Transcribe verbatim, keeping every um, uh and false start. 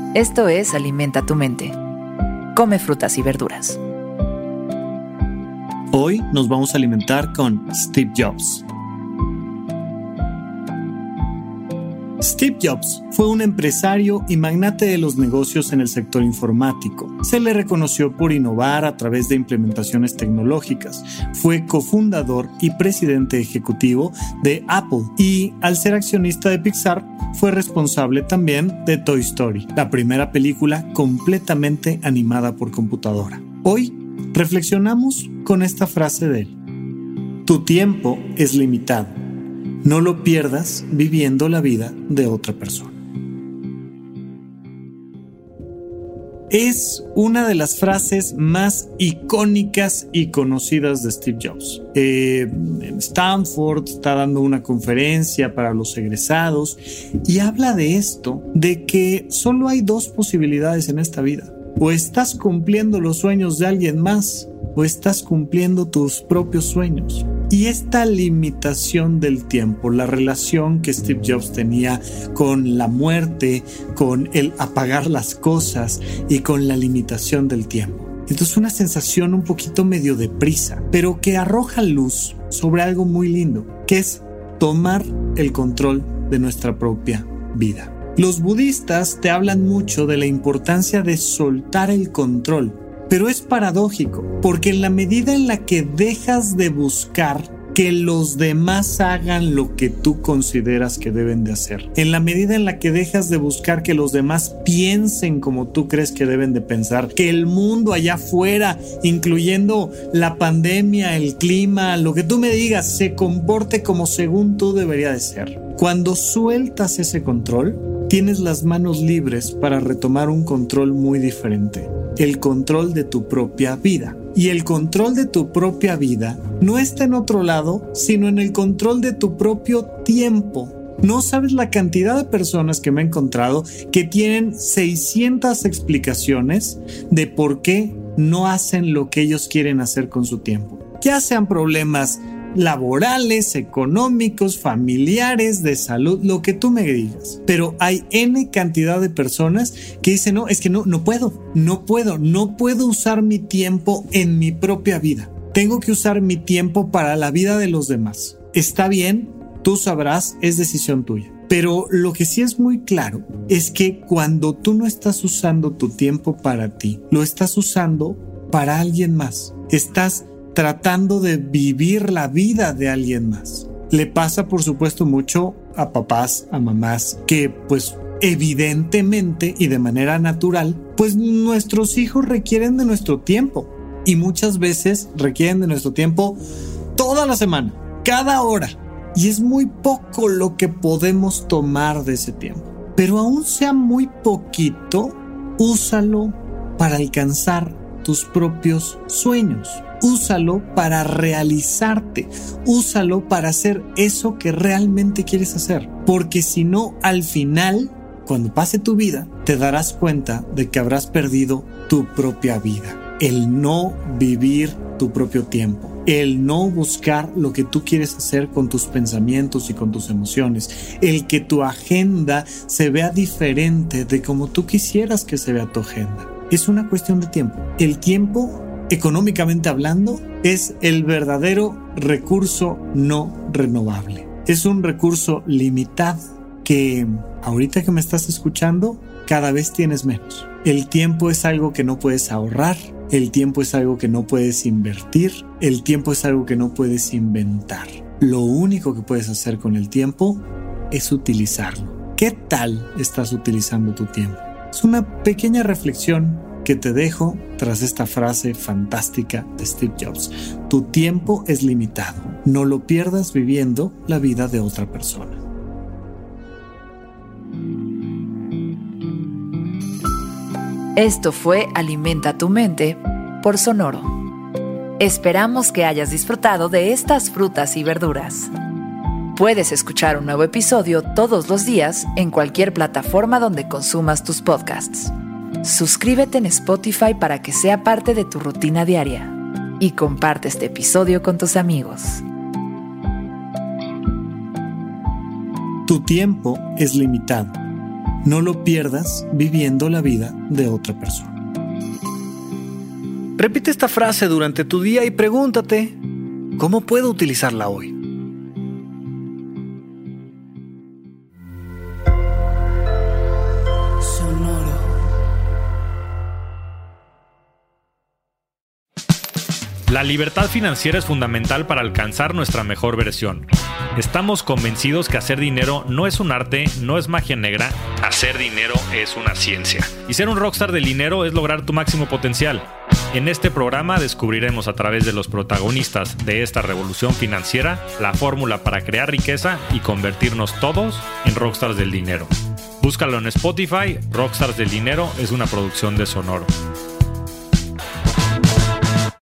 Esto es Alimenta tu mente. Come frutas y verduras. Hoy nos vamos a alimentar con Steve Jobs. Steve Jobs fue un empresario y magnate de los negocios en el sector informático. Se le reconoció por innovar a través de implementaciones tecnológicas. Fue cofundador y presidente ejecutivo de Apple y, al ser accionista de Pixar, fue responsable también de Toy Story, la primera película completamente animada por computadora. Hoy reflexionamos con esta frase de él: tu tiempo es limitado. No lo pierdas viviendo la vida de otra persona. Es una de las frases más icónicas y conocidas de Steve Jobs. Eh, en Stanford está dando una conferencia para los egresados y habla de esto, de que solo hay dos posibilidades en esta vida. O estás cumpliendo los sueños de alguien más, o estás cumpliendo tus propios sueños. Y esta limitación del tiempo, la relación que Steve Jobs tenía con la muerte, con el apagar las cosas y con la limitación del tiempo. Entonces, una sensación un poquito medio deprisa, pero que arroja luz sobre algo muy lindo, que es tomar el control de nuestra propia vida. Los budistas te hablan mucho de la importancia de soltar el control. Pero es paradójico, porque en la medida en la que dejas de buscar que los demás hagan lo que tú consideras que deben de hacer, en la medida en la que dejas de buscar que los demás piensen como tú crees que deben de pensar, que el mundo allá afuera, incluyendo la pandemia, el clima, lo que tú me digas, se comporte como según tú debería de ser. Cuando sueltas ese control, tienes las manos libres para retomar un control muy diferente, el control de tu propia vida. Y el control de tu propia vida no está en otro lado, sino en el control de tu propio tiempo. No sabes la cantidad de personas que me he encontrado que tienen seiscientas explicaciones de por qué no hacen lo que ellos quieren hacer con su tiempo. Ya sean problemas laborales, económicos, familiares, de salud, lo que tú me digas. Pero hay N cantidad de personas que dicen, no, es que no, no puedo, no puedo, no puedo usar mi tiempo en mi propia vida. Tengo que usar mi tiempo para la vida de los demás. Está bien, tú sabrás, es decisión tuya. Pero lo que sí es muy claro es que cuando tú no estás usando tu tiempo para ti, lo estás usando para alguien más. Estás tratando de vivir la vida de alguien más. Le pasa, por supuesto, mucho a papás, a mamás, que pues evidentemente y de manera natural, pues nuestros hijos requieren de nuestro tiempo y muchas veces requieren de nuestro tiempo toda la semana, cada hora. Y es muy poco lo que podemos tomar de ese tiempo. Pero aún sea muy poquito, úsalo para alcanzar tus propios sueños. Úsalo para realizarte. Úsalo para hacer eso que realmente quieres hacer. Porque si no, al final, cuando pase tu vida, te darás cuenta de que habrás perdido tu propia vida. El no vivir tu propio tiempo. El no buscar lo que tú quieres hacer con tus pensamientos y con tus emociones. El que tu agenda se vea diferente de como tú quisieras que se vea tu agenda. Es una cuestión de tiempo. El tiempo, económicamente hablando, es el verdadero recurso no renovable. Es un recurso limitado que ahorita que me estás escuchando, cada vez tienes menos. El tiempo es algo que no puedes ahorrar. El tiempo es algo que no puedes invertir. El tiempo es algo que no puedes inventar. Lo único que puedes hacer con el tiempo es utilizarlo. ¿Qué tal estás utilizando tu tiempo? Es una pequeña reflexión que te dejo tras esta frase fantástica de Steve Jobs. Tu tiempo es limitado. No lo pierdas viviendo la vida de otra persona. Esto fue Alimenta tu mente por Sonoro. Esperamos que hayas disfrutado de estas frutas y verduras. Puedes escuchar un nuevo episodio todos los días en cualquier plataforma donde consumas tus podcasts. Suscríbete en Spotify para que sea parte de tu rutina diaria y comparte este episodio con tus amigos. Tu tiempo es limitado. no lo pierdas viviendo la vida de otra persona. Repite esta frase durante tu día y pregúntate, ¿cómo puedo utilizarla hoy? La libertad financiera es fundamental para alcanzar nuestra mejor versión. Estamos convencidos que hacer dinero no es un arte, no es magia negra. Hacer dinero es una ciencia. Y ser un rockstar del dinero es lograr tu máximo potencial. En este programa descubriremos a través de los protagonistas de esta revolución financiera la fórmula para crear riqueza y convertirnos todos en rockstars del dinero. Búscalo en Spotify, Rockstars del Dinero es una producción de Sonoro.